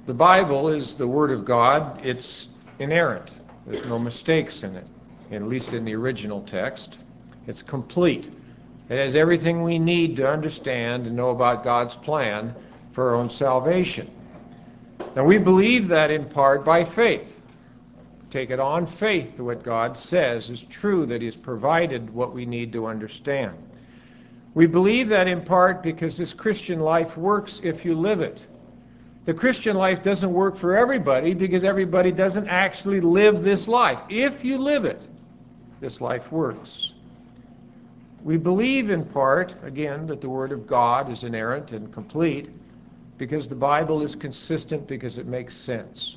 The Bible is the Word of God. It's inerrant. There's no mistakes in it, at least in the original text. It's complete. It has everything we need to understand and know about God's plan for our own salvation. Now, we believe that in part by faith. Take it on faith that what God says is true, that He has provided what we need to understand. We believe that in part because this Christian life works if you live it. The Christian life doesn't work for everybody because everybody doesn't actually live this life. If you live it, this life works. We believe in part, again, that the Word of God is inerrant and complete because the Bible is consistent, because it makes sense.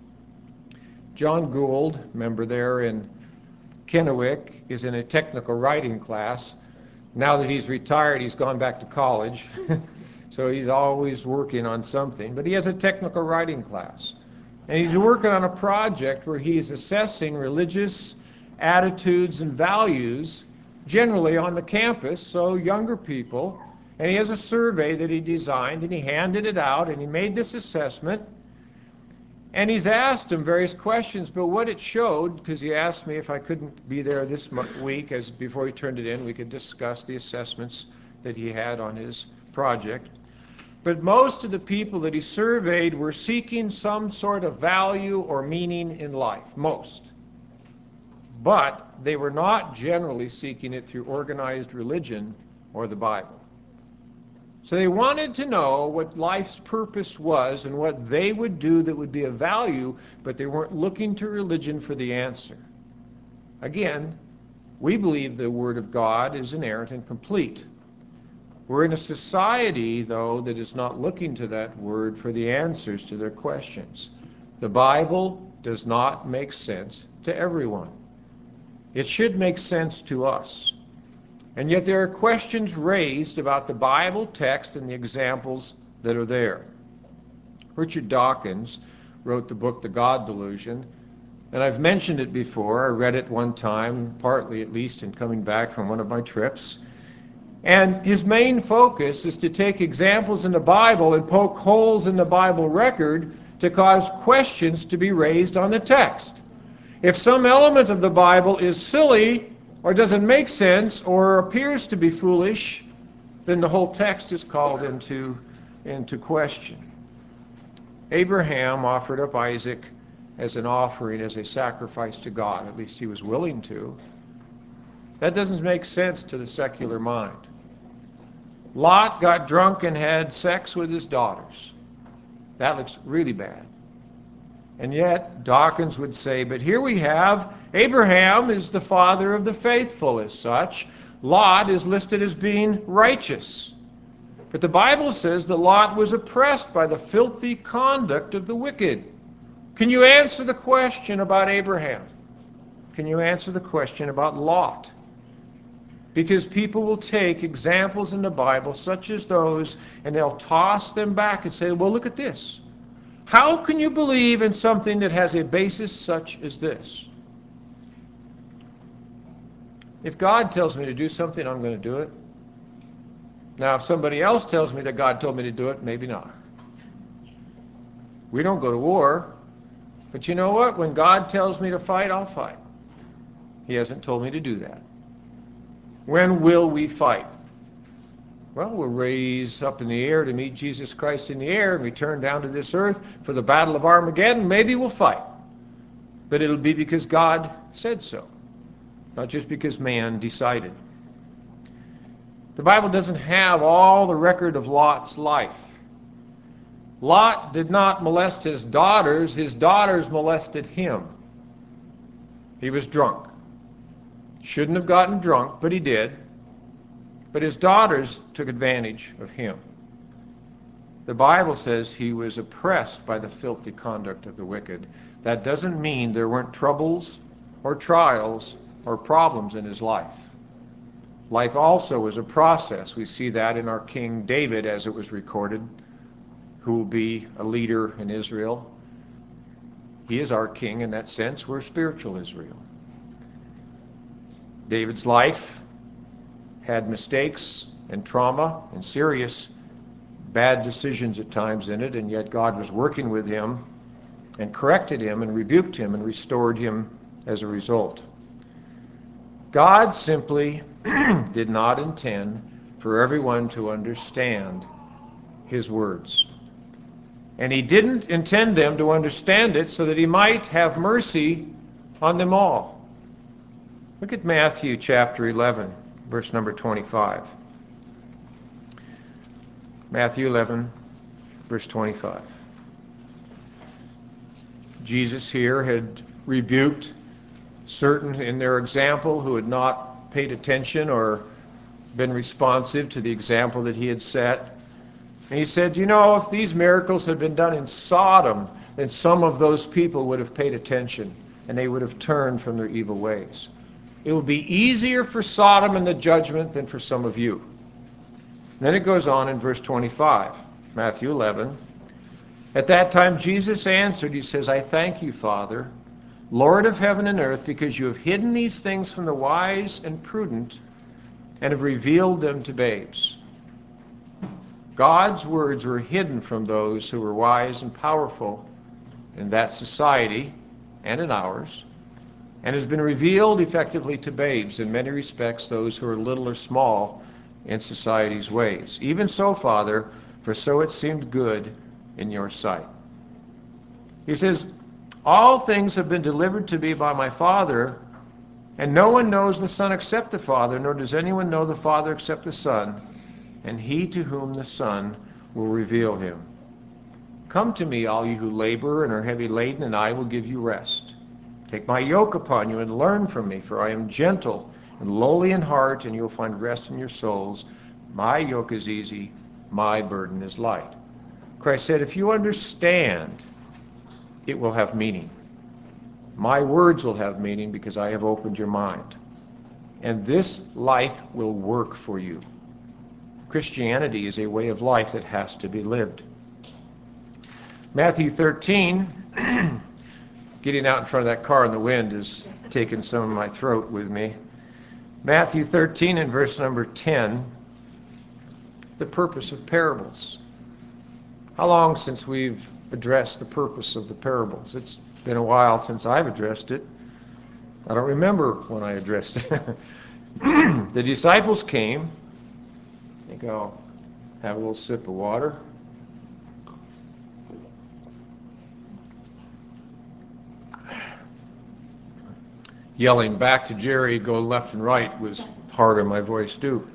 John Gould, member there in Kennewick, is in a technical writing class. Now that he's retired, he's gone back to college. So he's always working on something. But he has a technical writing class. And he's working on a project where he's assessing religious attitudes and values generally on the campus, so younger people. And he has a survey that he designed, and he handed it out, and he made this assessment. And he's asked him various questions, but what it showed, because he asked me if I couldn't be there this week, as before he turned it in, we could discuss the assessments that he had on his project. But most of the people that he surveyed were seeking some sort of value or meaning in life, most. But they were not generally seeking it through organized religion or the Bible. So they wanted to know what life's purpose was and what they would do that would be of value, but they weren't looking to religion for the answer. Again, we believe the Word of God is inerrant and complete. We're in a society, though, that is not looking to that Word for the answers to their questions. The Bible does not make sense to everyone. It should make sense to us. And yet there are questions raised about the Bible text and the examples that are there. Richard Dawkins wrote the book, The God Delusion, and I've mentioned it before. I read it one time, partly at least, in coming back from one of my trips. And his main focus is to take examples in the Bible and poke holes in the Bible record to cause questions to be raised on the text. If some element of the Bible is silly or doesn't make sense or appears to be foolish, then the whole text is called into question. Abraham offered up Isaac as an offering, as a sacrifice to God. At least he was willing to. That doesn't make sense to the secular mind. Lot got drunk and had sex with his daughters. That looks really bad. And yet, Dawkins would say, but here we have Abraham is the father of the faithful as such. Lot is listed as being righteous. But the Bible says that Lot was oppressed by the filthy conduct of the wicked. Can you answer the question about Abraham? Can you answer the question about Lot? Because people will take examples in the Bible such as those and they'll toss them back and say, well, look at this. How can you believe in something that has a basis such as this? If God tells me to do something, I'm going to do it. Now, if somebody else tells me that God told me to do it, maybe not. We don't go to war. But you know what? When God tells me to fight, I'll fight. He hasn't told me to do that. When will we fight? Well, we'll raise up in the air to meet Jesus Christ in the air and return down to this earth for the battle of Armageddon. Maybe we'll fight. But it'll be because God said so, not just because man decided. The Bible doesn't have all the record of Lot's life. Lot did not molest his daughters molested him. He was drunk. Shouldn't have gotten drunk, but he did. But his daughters took advantage of him. The Bible says he was oppressed by the filthy conduct of the wicked. That doesn't mean there weren't troubles or trials or problems in his life. Life also is a process. We see that in our King David, as it was recorded, who will be a leader in Israel. He is our king in that sense. We're spiritual Israel. David's life had mistakes and trauma and serious bad decisions at times in it, and yet God was working with him and corrected him and rebuked him and restored him as a result. God simply did not intend for everyone to understand his words. And he didn't intend them to understand it so that he might have mercy on them all. Look at Matthew chapter 11, verse number 25. Matthew 11, verse 25. Jesus here had rebuked certain in their example who had not paid attention or been responsive to the example that he had set. And he said, you know, if these miracles had been done in Sodom, then some of those people would have paid attention and they would have turned from their evil ways. It will be easier for Sodom in the judgment than for some of you. And then it goes on in verse 25, Matthew 11. At that time Jesus answered, he says, I thank you, Father, Lord of heaven and earth, because you have hidden these things from the wise and prudent and have revealed them to babes. God's words were hidden from those who were wise and powerful in that society and in ours, and has been revealed effectively to babes, in many respects those who are little or small in society's ways. Even so, Father, for so it seemed good in your sight. He says, all things have been delivered to me by my Father, and no one knows the Son except the Father, nor does anyone know the Father except the Son, and he to whom the Son will reveal him. Come to me, all you who labor and are heavy laden, and I will give you rest. Take my yoke upon you and learn from me, for I am gentle and lowly in heart, and you will find rest in your souls. My yoke is easy, my burden is light. Christ said, if you understand, it will have meaning. My words will have meaning because I have opened your mind. And this life will work for you. Christianity is a way of life that has to be lived. Matthew 13, getting out in front of that car in the wind is taking some of my throat with me. Matthew 13 and verse number 10, the purpose of parables. How long since we've addressed the purpose of the parables? It's been a while since I've addressed it. I don't remember when I addressed it. The disciples came. I think I'll have a little sip of water. Yelling back to Jerry, go left and right, was part of my voice too.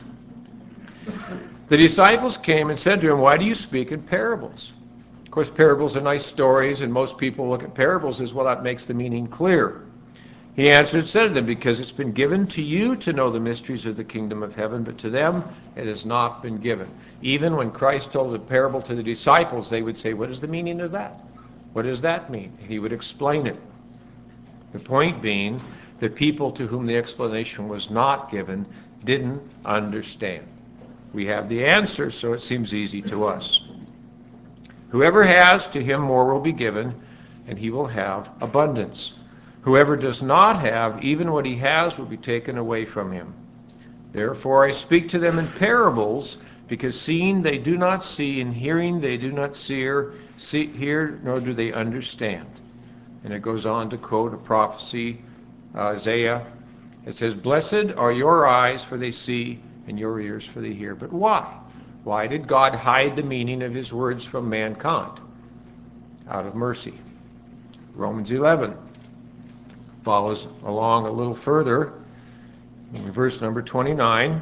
The disciples came and said to him, why do you speak in parables? Of course, parables are nice stories, and most people look at parables as, well, that makes the meaning clear. He answered and said to them, because it's been given to you to know the mysteries of the kingdom of heaven, but to them it has not been given. Even when Christ told a parable to the disciples, they would say, what is the meaning of that? What does that mean? He would explain it. The point being, the people to whom the explanation was not given didn't understand. We have the answer, so it seems easy to us. Whoever has, to him more will be given, and he will have abundance. Whoever does not have, even what he has will be taken away from him. Therefore I speak to them in parables, because seeing they do not see, and hearing they do not hear, nor do they understand. And it goes on to quote a prophecy, Isaiah. It says, blessed are your eyes, for they see, and your ears, for they hear. But why? Why did God hide the meaning of his words from mankind? Out of mercy. Romans 11 follows along a little further in verse number 29.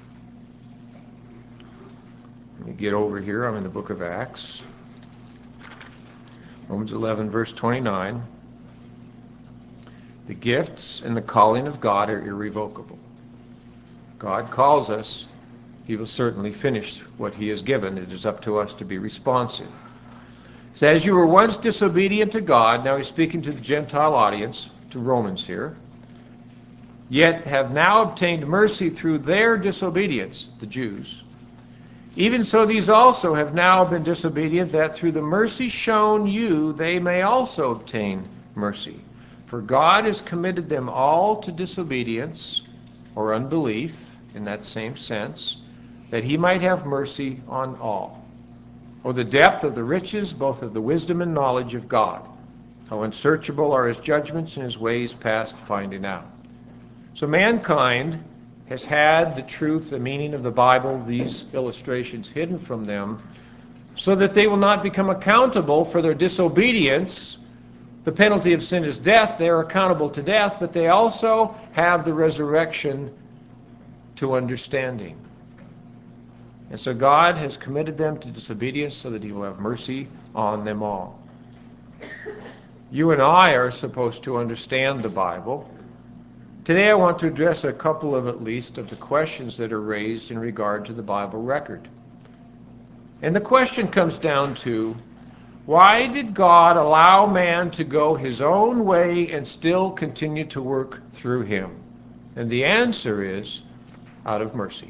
Let me get over here. I'm in the book of Acts. Romans 11, verse 29. The gifts and the calling of God are irrevocable. God calls us. He will certainly finish what he has given. It is up to us to be responsive. It says, as you were once disobedient to God, now he's speaking to the Gentile audience, to Romans here, yet have now obtained mercy through their disobedience, the Jews. Even so these also have now been disobedient, that through the mercy shown you they may also obtain mercy. For God has committed them all to disobedience, or unbelief, in that same sense, that he might have mercy on all. O the depth of the riches, both of the wisdom and knowledge of God! How unsearchable are his judgments and his ways past finding out. So mankind has had the truth, the meaning of the Bible, these illustrations hidden from them, so that they will not become accountable for their disobedience. The penalty of sin is death. They are accountable to death, but they also have the resurrection to understanding. And so God has committed them to disobedience so that he will have mercy on them all. You and I are supposed to understand the Bible. Today I want to address a couple of, at least, of the questions that are raised in regard to the Bible record. And the question comes down to, why did God allow man to go his own way and still continue to work through him? And the answer is, out of mercy.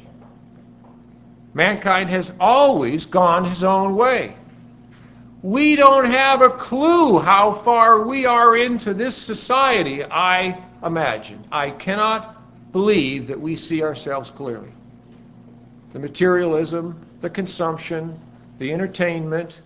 Mankind has always gone his own way. We don't have a clue how far we are into this society, I imagine. I cannot believe that we see ourselves clearly. The materialism, the consumption, the entertainment.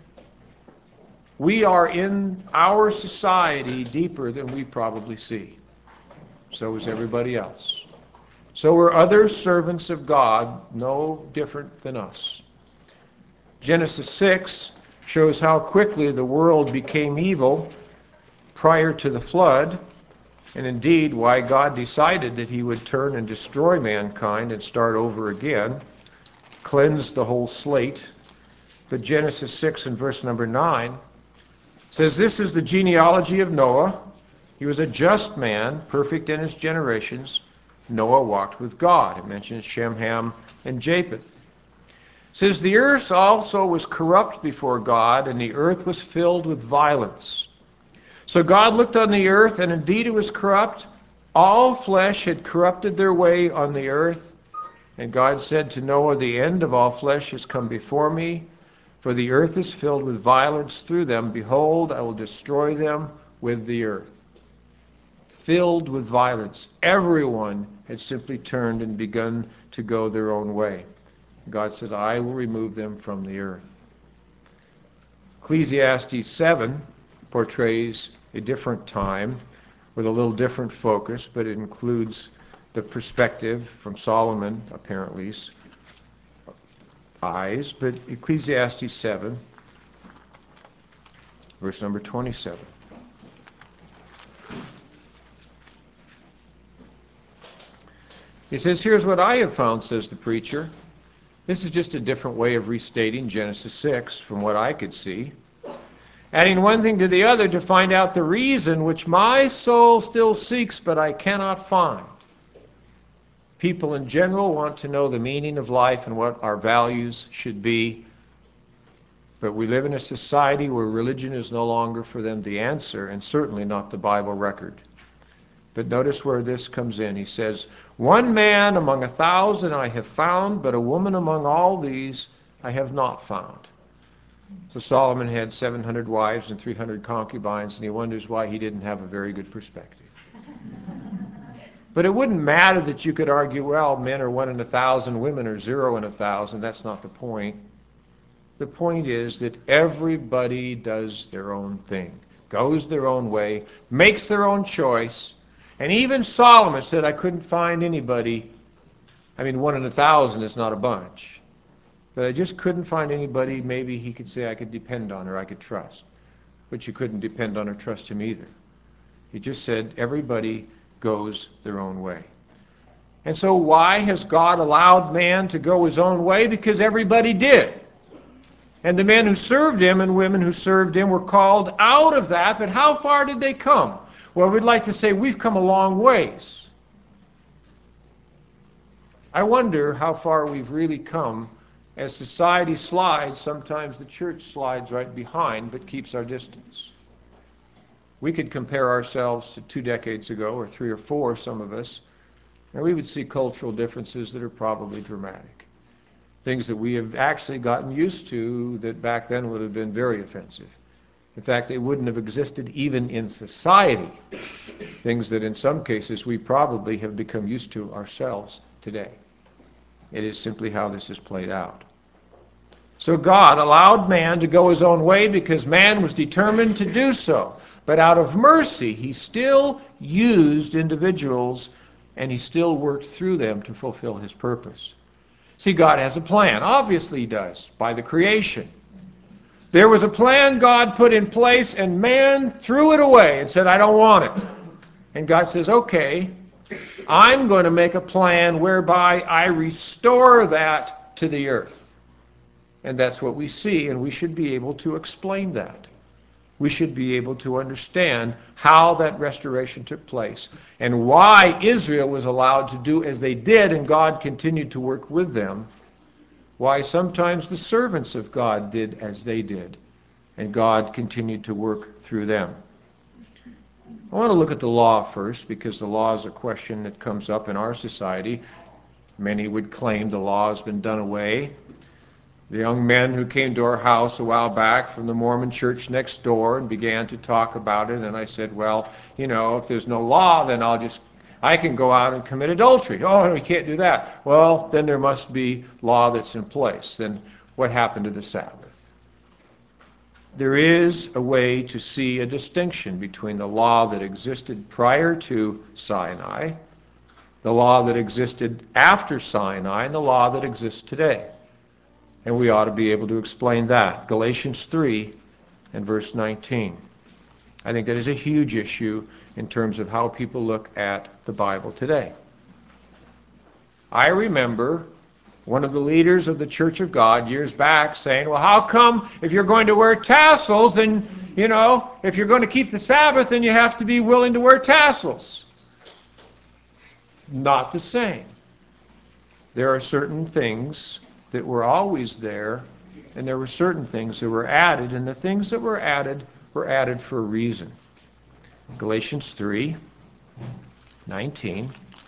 We are in our society deeper than we probably see. So is everybody else. So are other servants of God no different than us. Genesis 6 shows how quickly the world became evil prior to the flood, and indeed why God decided that he would turn and destroy mankind and start over again, cleanse the whole slate. But Genesis 6 and verse number 9 says, "This is the genealogy of Noah. He was a just man, perfect in his generations. Noah walked with God." It mentions Shem, Ham, and Japheth. It says, "The earth also was corrupt before God, and the earth was filled with violence. So God looked on the earth, and indeed it was corrupt. All flesh had corrupted their way on the earth. And God said to Noah, the end of all flesh has come before me, for the earth is filled with violence through them. Behold, I will destroy them with the earth." Filled with violence. Everyone had simply turned and begun to go their own way. God said, "I will remove them from the earth." Ecclesiastes 7 portrays a different time with a little different focus, but it includes the perspective from Solomon, apparently, eyes. But Ecclesiastes 7, verse number 27. He says, "Here's what I have found," says the preacher. This is just a different way of restating Genesis 6 from what I could see. "Adding one thing to the other to find out the reason which my soul still seeks, but I cannot find." People in general want to know the meaning of life and what our values should be. But we live in a society where religion is no longer for them the answer, and certainly not the Bible record. But notice where this comes in. He says, "One man among 1,000 I have found, but a woman among all these I have not found." So Solomon had 700 wives and 300 concubines, and he wonders why he didn't have a very good perspective. But it wouldn't matter that you could argue, well, men are 1 in 1,000, women are 0 in 1,000. That's not the point. The point is that everybody does their own thing, goes their own way, makes their own choice. And even Solomon said, "I couldn't find anybody." 1 in 1,000 is not a bunch. But I just couldn't find anybody maybe he could say I could depend on or I could trust. But you couldn't depend on or trust him either. He just said everybody goes their own way. And so why has God allowed man to go his own way? Because everybody did. And the men who served him and women who served him were called out of that. But how far did they come? Well, we'd like to say we've come a long ways. I wonder how far we've really come. As society slides, sometimes the church slides right behind, but keeps our distance. We could compare ourselves to 2 decades ago, or 3 or 4, some of us, and we would see cultural differences that are probably dramatic. Things that we have actually gotten used to that back then would have been very offensive. In fact, they wouldn't have existed even in society. Things that in some cases we probably have become used to ourselves today. It is simply how this is played out. So God allowed man to go his own way because man was determined to do so. But out of mercy, he still used individuals and he still worked through them to fulfill his purpose. See, God has a plan. Obviously he does, by the creation. There was a plan God put in place and man threw it away and said, I don't want it. And God says, okay, I'm going to make a plan whereby I restore that to the earth. And that's what we see, and we should be able to explain that. We should be able to understand how that restoration took place and why Israel was allowed to do as they did and God continued to work with them. Why sometimes the servants of God did as they did and God continued to work through them. I want to look at the law first because the law is a question that comes up in our society. Many would claim the law has been done away. The young men who came to our house a while back from the Mormon church next door and began to talk about it, and I said, well, you know, if there's no law, then I can go out and commit adultery. Oh, no, we can't do that. Well, then there must be law that's in place. Then what happened to the Sabbath? There is a way to see a distinction between the law that existed prior to Sinai, the law that existed after Sinai, and the law that exists today. And we ought to be able to explain that. Galatians 3 and verse 19. I think that is a huge issue in terms of how people look at the Bible today. I remember one of the leaders of the Church of God years back saying, well, how come if you're going to wear tassels, then, you know, if you're going to keep the Sabbath, then you have to be willing to wear tassels? Not the same. There are certain things that were always there, and there were certain things that were added, and the things that were added for a reason. Galatians 3:19.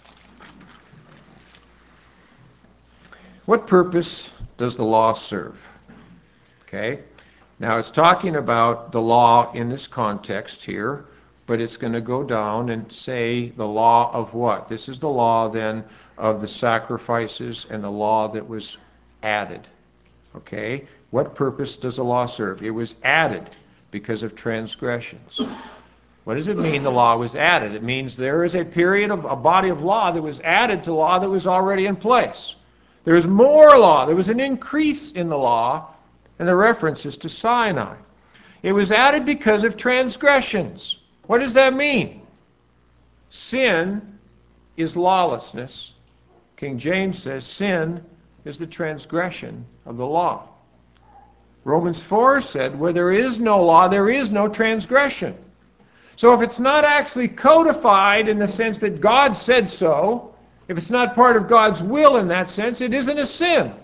What purpose does the law serve? Okay, now it's talking about the law in this context here, but it's going to go down and say the law of what? This is the law then of the sacrifices and the law that was added. Okay, what purpose does the law serve? It was added because of transgressions. What does it mean the law was added? It means there is a period of a body of law that was added to law that was already in place. There is more law. There was an increase in the law, and the reference is to Sinai. It was added because of transgressions. What does that mean? Sin is lawlessness. King James says sin is the transgression of the law. Romans 4 said, where there is no law, there is no transgression. So if it's not actually codified in the sense that God said so, if it's not part of God's will in that sense, it isn't a sin.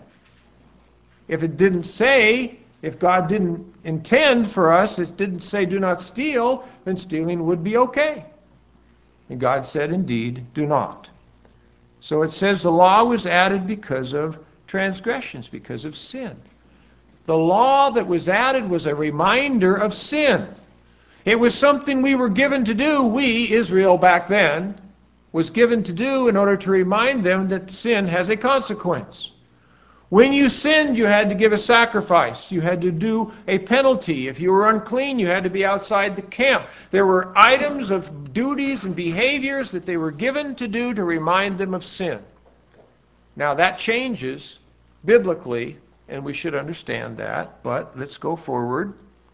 If it didn't say, if God didn't intend for us, it didn't say do not steal, then stealing would be okay. And God said, indeed, do not. So it says the law was added because of transgressions, because of sin. The law that was added was a reminder of sin. It was something we were given to do, we, Israel back then, was given to do in order to remind them that sin has a consequence. When you sinned, you had to give a sacrifice. You had to do a penalty. If you were unclean, you had to be outside the camp. There were items of duties and behaviors that they were given to do to remind them of sin. Now that changes biblically, and we should understand that, but let's go forward.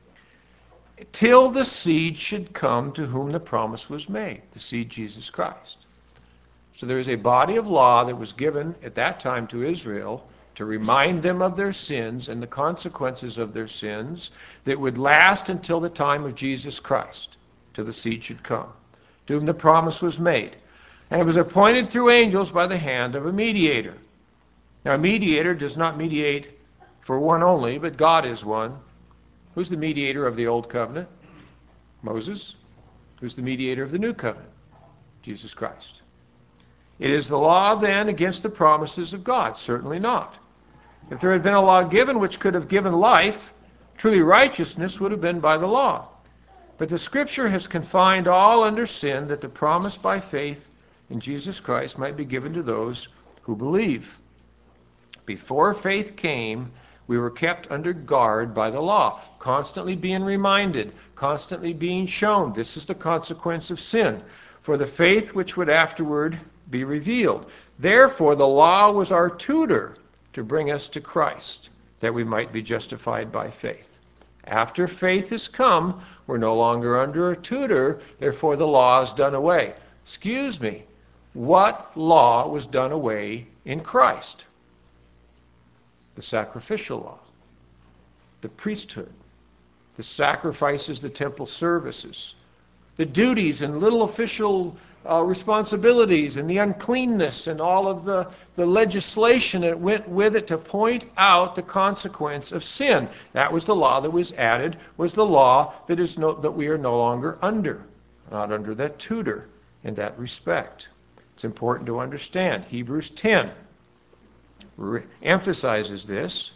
Till the seed should come to whom the promise was made, the seed Jesus Christ. So there is a body of law that was given at that time to Israel to remind them of their sins and the consequences of their sins that would last until the time of Jesus Christ, till the seed should come, to whom the promise was made. And it was appointed through angels by the hand of a mediator. Now a mediator does not mediate for one only, but God is one. Who's the mediator of the Old Covenant? Moses. Who's the mediator of the New Covenant? Jesus Christ. It is the law then against the promises of God? Certainly not. If there had been a law given which could have given life, truly righteousness would have been by the law. But the Scripture has confined all under sin that the promise by faith in Jesus Christ might be given to those who believe. Before faith came, we were kept under guard by the law, constantly being reminded, constantly being shown. This is the consequence of sin, for the faith which would afterward be revealed. Therefore, the law was our tutor to bring us to Christ, that we might be justified by faith. After faith has come, we're no longer under a tutor, therefore the law is done away. Excuse me, what law was done away in Christ? The sacrificial law, the priesthood, the sacrifices, the temple services, the duties and little official responsibilities, and the uncleanness and all of the legislation that went with it to point out the consequence of sin. That was the law that was added, was the law that we are no longer under, not under that tutor in that respect. It's important to understand. Hebrews 10 emphasizes this.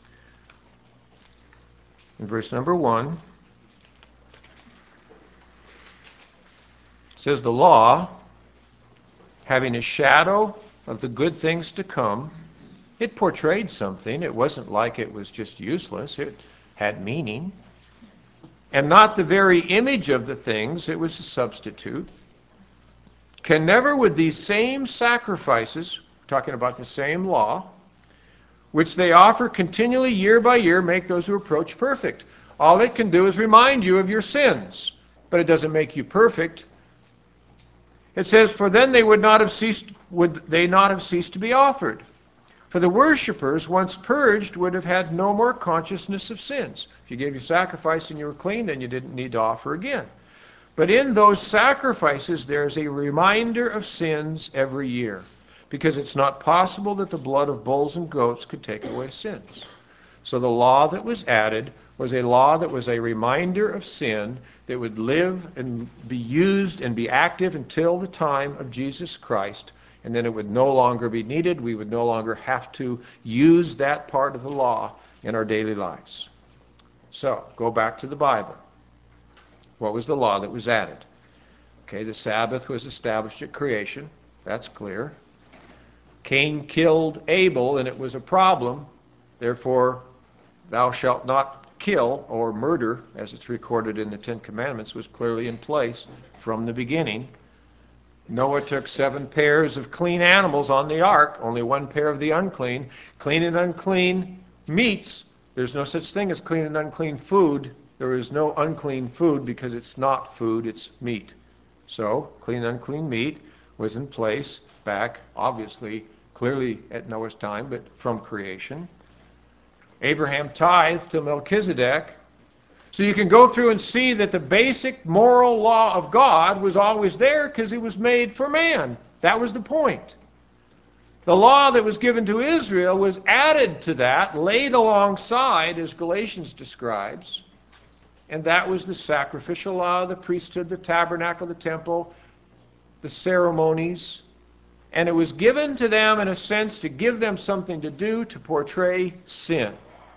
In verse number 1, it says, the law, having a shadow of the good things to come, it portrayed something. It wasn't like it was just useless. It had meaning. And not the very image of the things, it was a substitute, can never with these same sacrifices, talking about the same law, which they offer continually year by year, make those who approach perfect. All it can do is remind you of your sins, but it doesn't make you perfect. It says, for then would they not have ceased to be offered. For the worshippers, once purged, would have had no more consciousness of sins. If you gave your sacrifice and you were clean, then you didn't need to offer again. But in those sacrifices, there's a reminder of sins every year, because it's not possible that the blood of bulls and goats could take away sins. So the law that was added was a law that was a reminder of sin that would live and be used and be active until the time of Jesus Christ, and then it would no longer be needed. We would no longer have to use that part of the law in our daily lives. So, go back to the Bible. What was the law that was added? Okay, the Sabbath was established at creation. That's clear. Cain killed Abel, and it was a problem. Therefore, thou shalt not kill, or murder, as it's recorded in the Ten Commandments, was clearly in place from the beginning. Noah took 7 pairs of clean animals on the ark, only 1 pair of the unclean. Clean and unclean meats. There's no such thing as clean and unclean food. There is no unclean food because it's not food, it's meat. So, clean and unclean meat was in place back, obviously, clearly at Noah's time, but from creation. Abraham tithed to Melchizedek. So you can go through and see that the basic moral law of God was always there because it was made for man. That was the point. The law that was given to Israel was added to that, laid alongside, as Galatians describes, and that was the sacrificial law, the priesthood, the tabernacle, the temple, the ceremonies, and it was given to them in a sense to give them something to do to portray sin.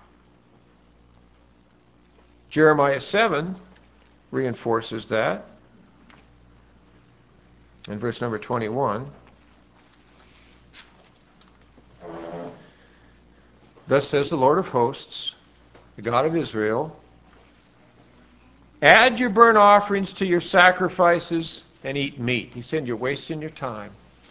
Jeremiah 7 reinforces that in verse number 21. Thus says the Lord of hosts, the God of Israel, add your burnt offerings to your sacrifices and eat meat. He said, you're wasting your time.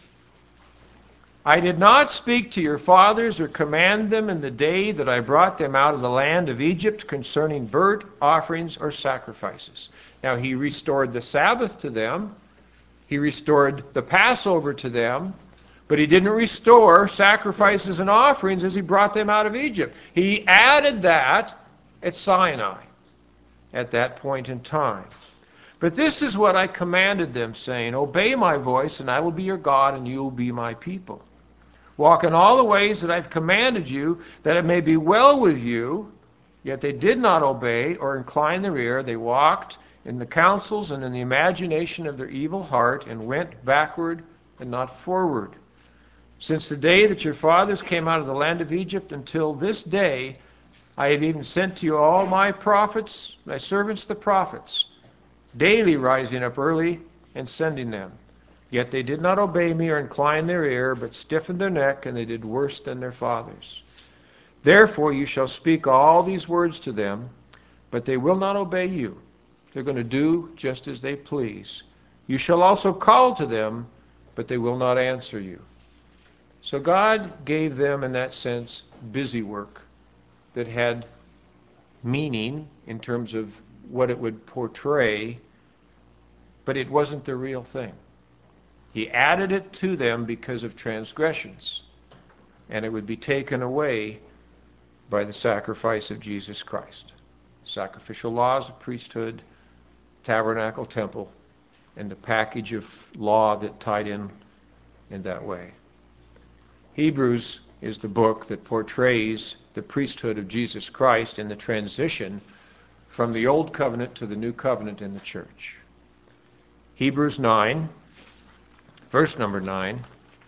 I did not speak to your fathers or command them in the day that I brought them out of the land of Egypt concerning burnt offerings or sacrifices. Now he restored the Sabbath to them. He restored the Passover to them. But he didn't restore sacrifices and offerings as he brought them out of Egypt. He added that at Sinai at that point in time. But this is what I commanded them, saying, obey my voice, and I will be your God, and you will be my people. Walk in all the ways that I've commanded you, that it may be well with you. Yet they did not obey or incline their ear. They walked in the counsels and in the imagination of their evil heart, and went backward and not forward. Since the day that your fathers came out of the land of Egypt until this day, I have even sent to you all my prophets, my servants the prophets, daily rising up early and sending them. Yet they did not obey me or incline their ear, but stiffened their neck, and they did worse than their fathers. Therefore you shall speak all these words to them, but they will not obey you. They're going to do just as they please. You shall also call to them, but they will not answer you. So God gave them, in that sense, busy work that had meaning in terms of what it would portray, but it wasn't the real thing. He added it to them because of transgressions, and it would be taken away by the sacrifice of Jesus Christ. Sacrificial laws of priesthood, tabernacle, temple, and the package of law that tied in that way. Hebrews is the book that portrays the priesthood of Jesus Christ in the transition from the old covenant to the new covenant in the church. Hebrews 9, verse number 9,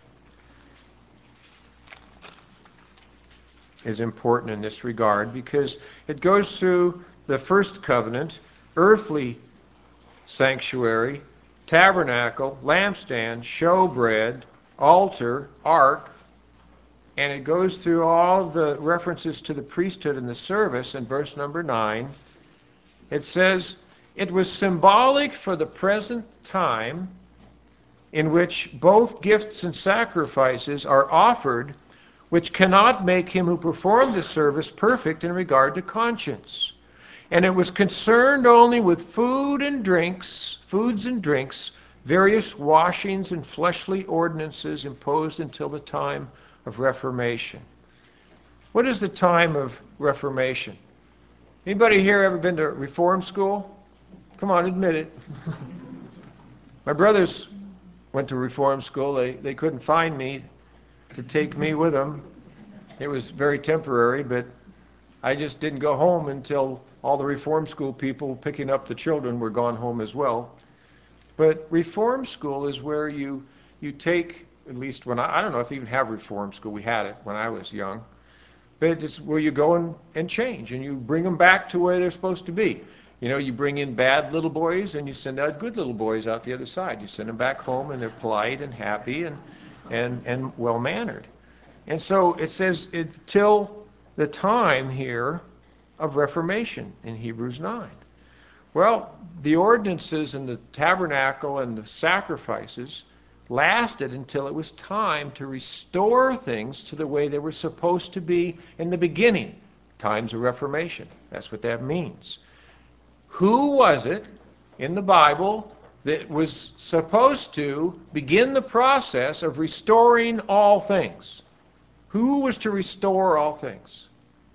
is important in this regard because it goes through the first covenant, earthly sanctuary, tabernacle, lampstand, showbread, altar, ark, and it goes through all of the references to the priesthood and the service. In verse number 9, it says, it was symbolic for the present time in which both gifts and sacrifices are offered, which cannot make him who performed the service perfect in regard to conscience. And it was concerned only with foods and drinks, various washings and fleshly ordinances imposed until the time of Reformation. What is the time of Reformation? Anybody here ever been to Reform School? Come on, admit it. My brothers went to Reform School. They couldn't find me to take me with them. It was very temporary, but I just didn't go home until all the Reform School people picking up the children were gone home as well. But Reform School is where you take, at least when I don't know if you even have Reform School. We had it when I was young. But it's where you go and change, and you bring them back to where they're supposed to be. You know, you bring in bad little boys, and you send out good little boys out the other side. You send them back home, and they're polite and happy and well-mannered. And so it says till the time here of Reformation in Hebrews 9. Well, the ordinances and the tabernacle and the sacrifices lasted until it was time to restore things to the way they were supposed to be in the beginning, times of Reformation. That's what that means. Who was it in the Bible that was supposed to begin the process of restoring all things? Who was to restore all things?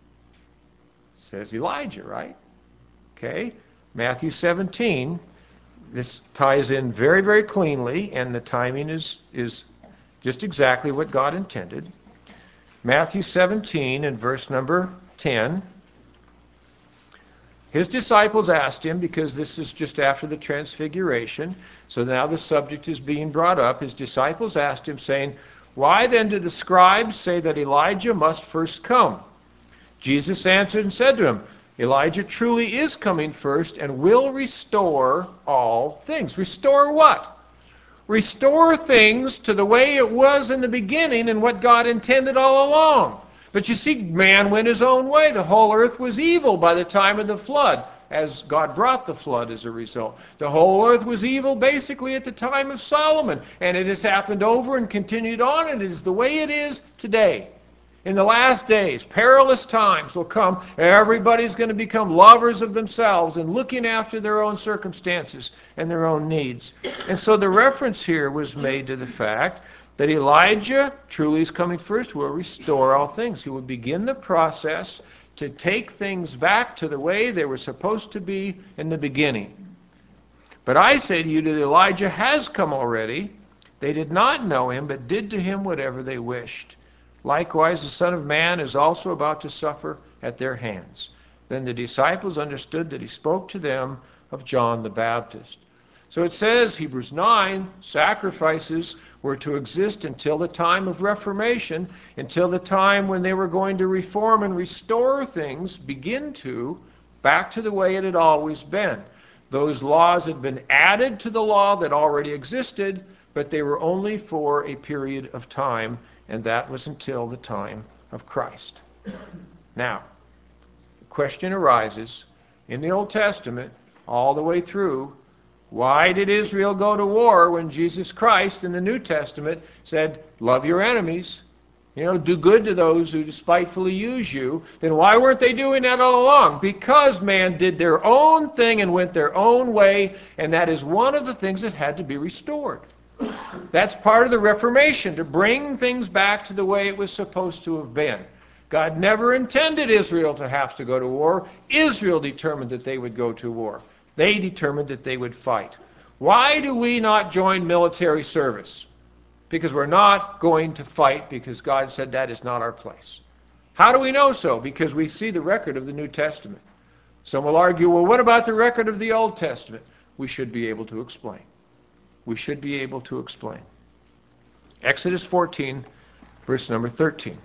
It says Elijah, right? Okay. Matthew 17. This ties in very, very cleanly, and the timing is just exactly what God intended. Matthew 17 and verse number 10. His disciples asked him, because this is just after the transfiguration, so now the subject is being brought up. His disciples asked him, saying, why then do the scribes say that Elijah must first come? Jesus answered and said to him, Elijah truly is coming first and will restore all things. Restore what? Restore things to the way it was in the beginning and what God intended all along. But you see, man went his own way. The whole earth was evil by the time of the flood, as God brought the flood as a result. The whole earth was evil basically at the time of Solomon, and it has happened over and continued on, and it is the way it is today. In the last days, perilous times will come. Everybody's going to become lovers of themselves and looking after their own circumstances and their own needs. And so the reference here was made to the fact that Elijah truly is coming first, will restore all things. He will begin the process to take things back to the way they were supposed to be in the beginning. But I say to you that Elijah has come already. They did not know him, but did to him whatever they wished. Likewise, the Son of Man is also about to suffer at their hands. Then the disciples understood that he spoke to them of John the Baptist. So it says, Hebrews 9, sacrifices were to exist until the time of Reformation, until the time when they were going to reform and restore things, begin to, back to the way it had always been. Those laws had been added to the law that already existed, but they were only for a period of time, and that was until the time of Christ. Now, the question arises, in the Old Testament, all the way through, why did Israel go to war when Jesus Christ in the New Testament said, love your enemies, do good to those who despitefully use you? Then why weren't they doing that all along? Because man did their own thing and went their own way, and that is one of the things that had to be restored. That's part of the Reformation, to bring things back to the way it was supposed to have been. God never intended Israel to have to go to war. Israel determined that they would go to war. They determined that they would fight. Why do we not join military service? Because we're not going to fight, because God said that is not our place. How do we know so? Because we see the record of the New Testament. Some will argue, well, what about the record of the Old Testament? We should be able to explain. We should be able to explain. Exodus 14, verse number 13.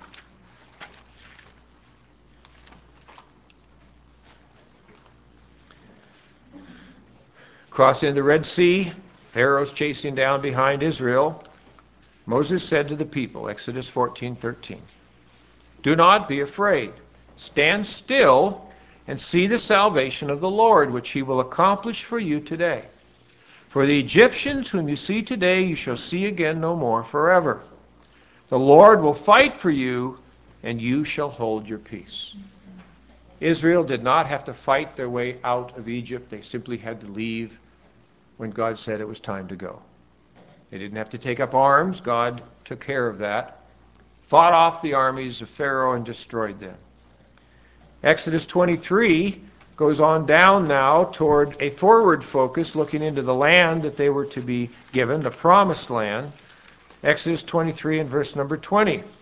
Crossing the Red Sea, Pharaoh's chasing down behind Israel. Moses said to the people, Exodus 14:13, do not be afraid. Stand still and see the salvation of the Lord, which he will accomplish for you today. For the Egyptians whom you see today, you shall see again no more forever. The Lord will fight for you, and you shall hold your peace. Israel did not have to fight their way out of Egypt. They simply had to leave when God said it was time to go. They didn't have to take up arms. God took care of that. Fought off the armies of Pharaoh and destroyed them. Exodus 23 goes on down now toward a forward focus, looking into the land that they were to be given, the promised land. Exodus 23 and verse number 20. It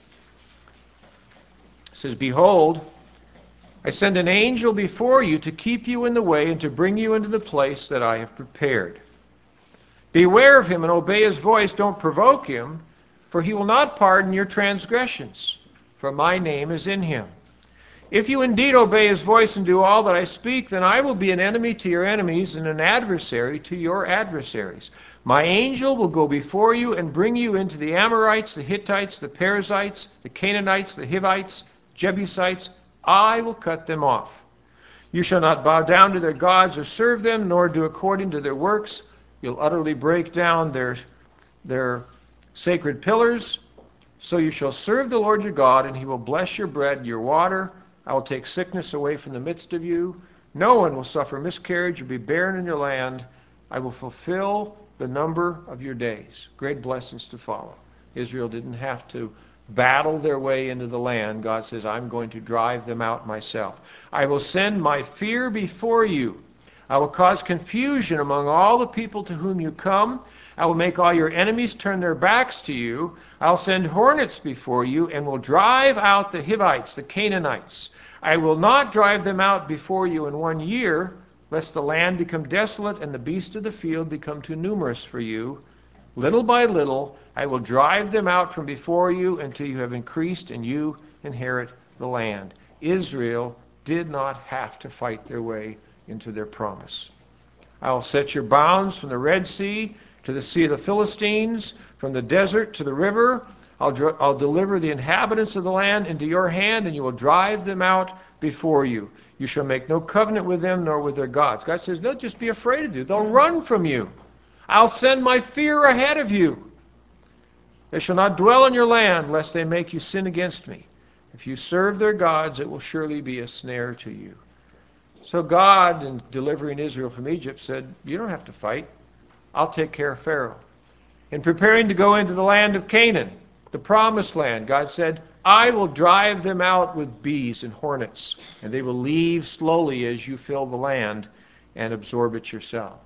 says, behold, I send an angel before you to keep you in the way and to bring you into the place that I have prepared. Beware of him and obey his voice. Don't provoke him, for he will not pardon your transgressions, for my name is in him. If you indeed obey his voice and do all that I speak, then I will be an enemy to your enemies and an adversary to your adversaries. My angel will go before you and bring you into the Amorites, the Hittites, the Perizzites, the Canaanites, the Hivites, Jebusites. I will cut them off. You shall not bow down to their gods or serve them, nor do according to their works. You'll utterly break down their sacred pillars. So you shall serve the Lord your God, and he will bless your bread and your water. I will take sickness away from the midst of you. No one will suffer miscarriage or be barren in your land. I will fulfill the number of your days. Great blessings to follow. Israel didn't have to battle their way into the land. God says, I'm going to drive them out myself. I will send my fear before you. I will cause confusion among all the people to whom you come. I will make all your enemies turn their backs to you. I'll send hornets before you and will drive out the Hivites, the Canaanites. I will not drive them out before you in 1 year, lest the land become desolate and the beasts of the field become too numerous for you. Little by little, I will drive them out from before you until you have increased and you inherit the land. Israel did not have to fight their way into their promise. I will set your bounds from the Red Sea to the Sea of the Philistines, from the desert to the river. I'll deliver the inhabitants of the land into your hand, and you will drive them out before you. You shall make no covenant with them, nor with their gods. God says they'll just be afraid of you. They'll run from you. I'll send my fear ahead of you. They shall not dwell in your land, lest they make you sin against me. If you serve their gods, it will surely be a snare to you. So God, in delivering Israel from Egypt, said, you don't have to fight. I'll take care of Pharaoh. In preparing to go into the land of Canaan, the promised land, God said, I will drive them out with bees and hornets, and they will leave slowly as you fill the land and absorb it yourself.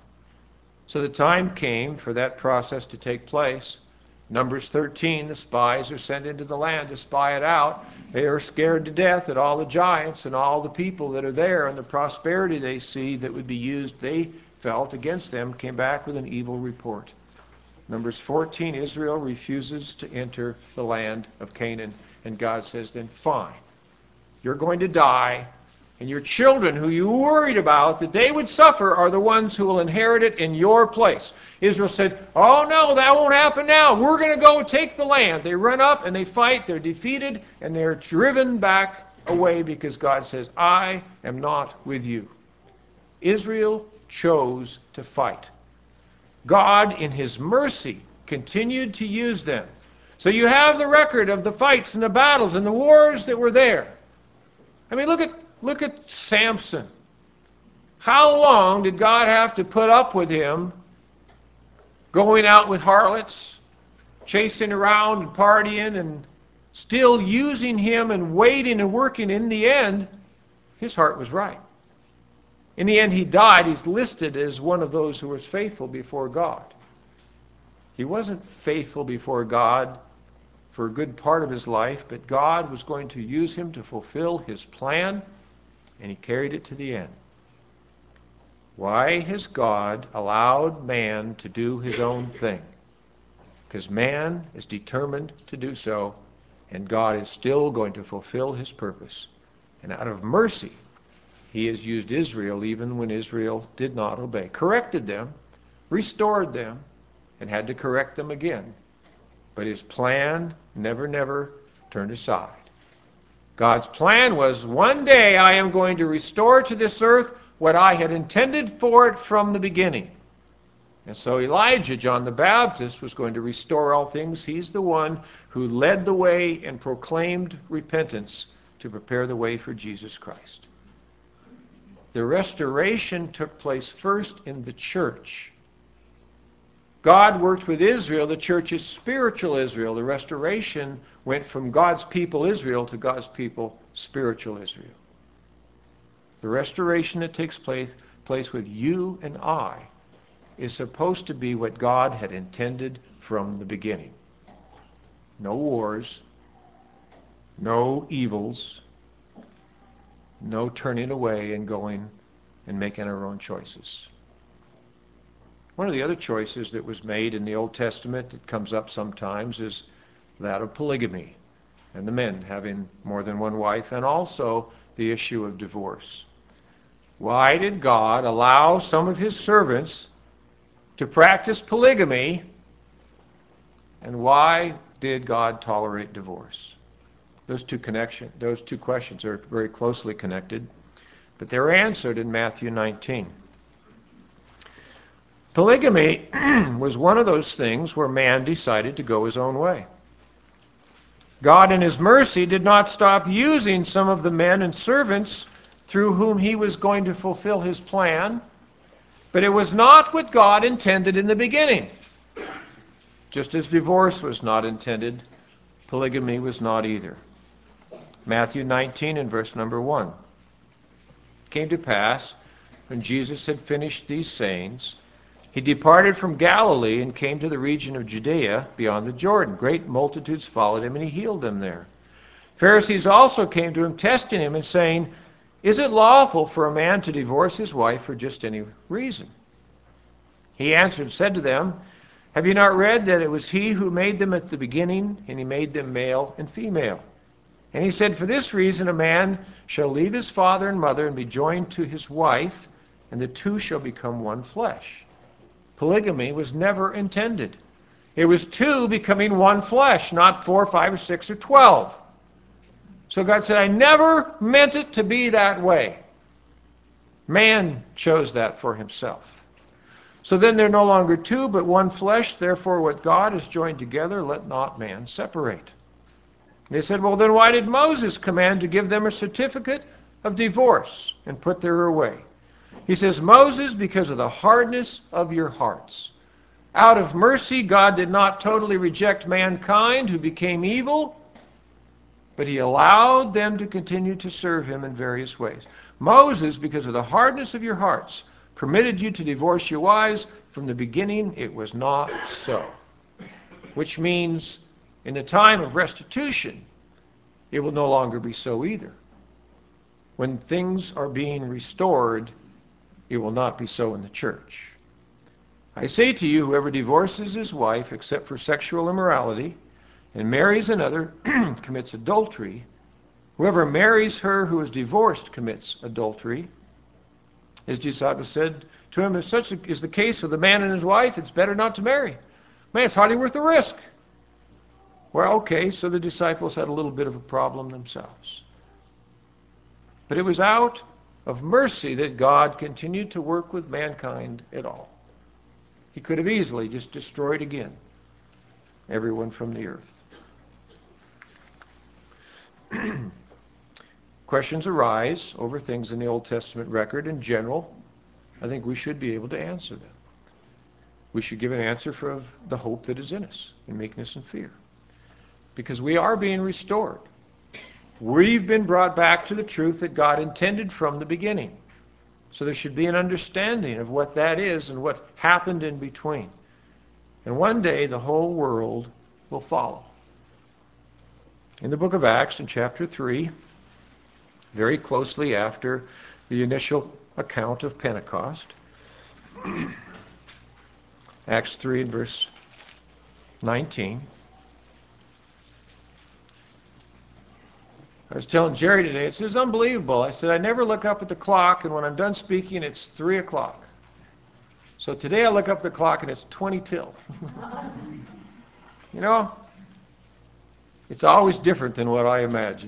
So the time came for that process to take place. Numbers 13, the spies are sent into the land to spy it out. They are scared to death at all the giants and all the people that are there, and the prosperity they see that would be used, they felt, against them, came back with an evil report. Numbers 14, Israel refuses to enter the land of Canaan, and God says, then fine, you're going to die And your children who you worried about that they would suffer are the ones who will inherit it in your place. Israel said, oh no, that won't happen now. We're going to go take the land. They run up and they fight. They're defeated and they're driven back away because God says, I am not with you. Israel chose to fight. God, in his mercy, continued to use them. So you have the record of the fights and the battles and the wars that were there. I mean, look at Samson. How long did God have to put up with him going out with harlots, chasing around and partying and still using him and waiting and working? In the end, his heart was right. In the end, he died. He's listed as one of those who was faithful before God. He wasn't faithful before God for a good part of his life, but God was going to use him to fulfill his plan, and he carried it to the end. Why has God allowed man to do his own thing? Because man is determined to do so, and God is still going to fulfill his purpose. And out of mercy, he has used Israel even when Israel did not obey. Corrected them, restored them, and had to correct them again. But his plan never turned aside. God's plan was, one day I am going to restore to this earth what I had intended for it from the beginning. And so Elijah, John the Baptist, was going to restore all things. He's the one who led the way and proclaimed repentance to prepare the way for Jesus Christ. The restoration took place first in the church. God worked with Israel. The church is spiritual Israel. The restoration went from God's people Israel to God's people spiritual Israel. The restoration that takes place with you and I is supposed to be what God had intended from the beginning. No wars, no evils, no turning away and going and making our own choices. One of the other choices that was made in the Old Testament that comes up sometimes is that of polygamy, and the men having more than one wife, and also the issue of divorce. Why did God allow some of his servants to practice polygamy, and why did God tolerate divorce? Those two questions are very closely connected, but they're answered in Matthew 19. Polygamy was one of those things where man decided to go his own way. God in his mercy did not stop using some of the men and servants through whom he was going to fulfill his plan, but it was not what God intended in the beginning. Just as divorce was not intended, polygamy was not either. Matthew 19 and verse number 1. It came to pass, when Jesus had finished these sayings, he departed from Galilee and came to the region of Judea beyond the Jordan. Great multitudes followed him, and he healed them there. Pharisees also came to him, testing him and saying, is it lawful for a man to divorce his wife for just any reason? He answered and said to them, have you not read that it was he who made them at the beginning, and he made them male and female? And he said, for this reason a man shall leave his father and mother and be joined to his wife, and the two shall become one flesh. Polygamy was never intended. It was two becoming one flesh, not 4, 5, or 6, or 12. So God said, I never meant it to be that way. Man chose that for himself. So then they're no longer two, but one flesh. Therefore, what God has joined together, let not man separate. They said, well, then why did Moses command to give them a certificate of divorce and put her away? He says, Moses, because of the hardness of your hearts. Out of mercy, God did not totally reject mankind who became evil, but he allowed them to continue to serve him in various ways. Moses, because of the hardness of your hearts, permitted you to divorce your wives. From the beginning, it was not so. Which means, in the time of restitution, it will no longer be so either. When things are being restored, it will not be so in the church. I say to you, whoever divorces his wife except for sexual immorality and marries another commits adultery Whoever marries her who is divorced commits adultery. His disciples said to him, if such is the case with the man and his wife, it's better not to marry. Man, it's hardly worth the risk. Well, okay, so the disciples had a little bit of a problem themselves. But it was out of mercy that God continued to work with mankind at all. He could have easily just destroyed again everyone from the earth. Questions arise over things in the Old Testament record in general. I think we should be able to answer them. We should give an answer for the hope that is in us, in meekness and fear. Because we are being restored. We've been brought back to the truth that God intended from the beginning. So there should be an understanding of what that is and what happened in between. And one day the whole world will follow. In the book of Acts, in chapter 3, very closely after the initial account of Pentecost, Acts 3 and verse 19. I was telling Jerry today, it says unbelievable. I said, I never look up at the clock, and when I'm done speaking, it's 3 o'clock. So today I look up at the clock, and it's 20 till. You know, it's always different than what I imagine.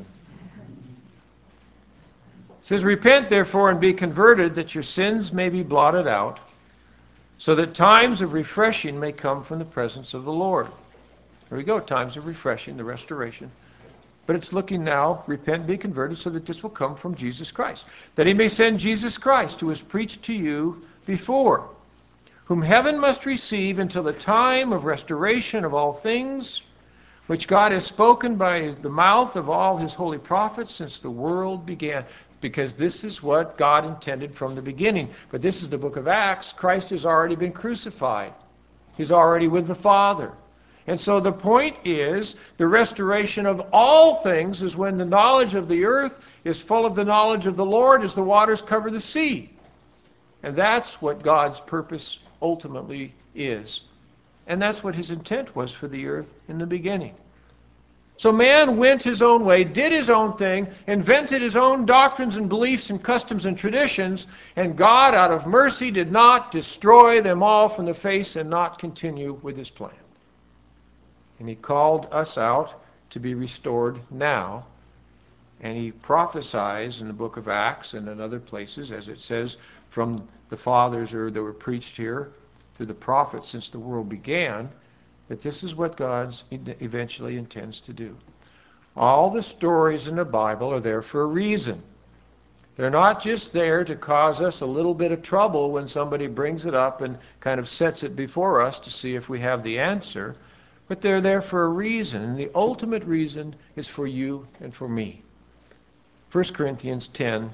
It says, repent therefore and be converted, that your sins may be blotted out, so that times of refreshing may come from the presence of the Lord. There we go, times of refreshing, the restoration. But it's looking now, repent and be converted, so that this will come from Jesus Christ. That he may send Jesus Christ, who was preached to you before, whom heaven must receive until the time of restoration of all things, which God has spoken by the mouth of all his holy prophets since the world began. Because this is what God intended from the beginning. But this is the book of Acts. Christ has already been crucified. He's already with the Father. And so the point is, the restoration of all things is when the knowledge of the earth is full of the knowledge of the Lord as the waters cover the sea. And that's what God's purpose ultimately is. And that's what his intent was for the earth in the beginning. So man went his own way, did his own thing, invented his own doctrines and beliefs and customs and traditions, and God, out of mercy, did not destroy them all from the face and not continue with his plan. And he called us out to be restored now. And he prophesies in the book of Acts and in other places, as it says, from the fathers that were preached here through the prophets since the world began, that this is what God eventually intends to do. All the stories in the Bible are there for a reason. They're not just there to cause us a little bit of trouble when somebody brings it up and kind of sets it before us to see if we have the answer. But they're there for a reason, and the ultimate reason is for you and for me. 1 Corinthians 10,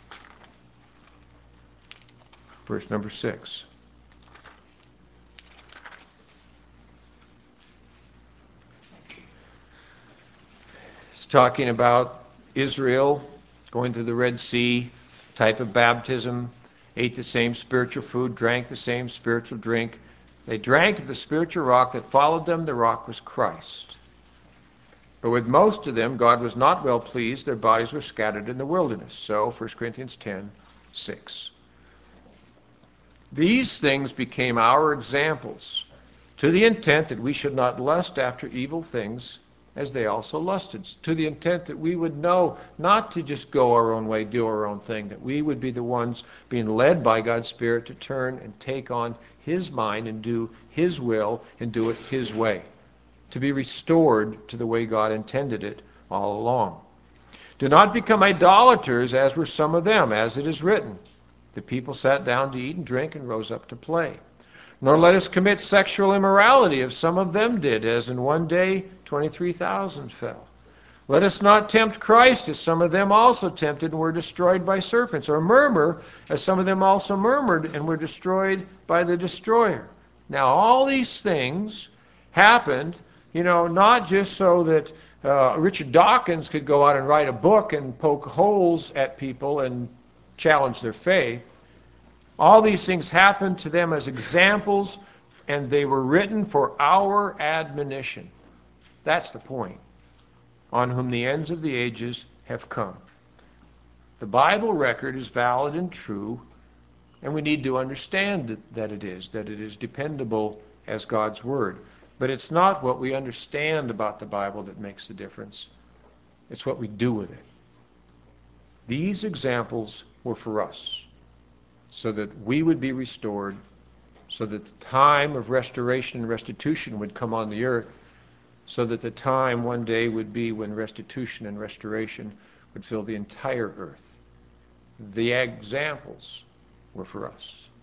verse number 6. It's talking about Israel going through the Red Sea, type of baptism, ate the same spiritual food, drank the same spiritual drink. They drank of the spiritual rock that followed them. The rock was Christ. But with most of them, God was not well pleased. Their bodies were scattered in the wilderness. So, 1 Corinthians 10, 6. These things became our examples, to the intent that we should not lust after evil things, as they also lusted. To the intent that we would know not to just go our own way, do our own thing, that we would be the ones being led by God's Spirit to turn and take on his mind and do his will and do it his way. To be restored to the way God intended it all along. Do not become idolaters, as were some of them, as it is written. The people sat down to eat and drink and rose up to play. Nor let us commit sexual immorality, as some of them did, as in one day 23,000 fell. Let us not tempt Christ, as some of them also tempted and were destroyed by serpents, or murmur, as some of them also murmured and were destroyed by the destroyer. Now, all these things happened, not just so that Richard Dawkins could go out and write a book and poke holes at people and challenge their faith. All these things happened to them as examples, and they were written for our admonition. That's the point. On whom the ends of the ages have come. The Bible record is valid and true, and we need to understand that it is dependable as God's Word. But it's not what we understand about the Bible that makes the difference. It's what we do with it. These examples were for us, so that we would be restored, so that the time of restoration and restitution would come on the earth, so that the time one day would be when restitution and restoration would fill the entire earth. The examples were for us.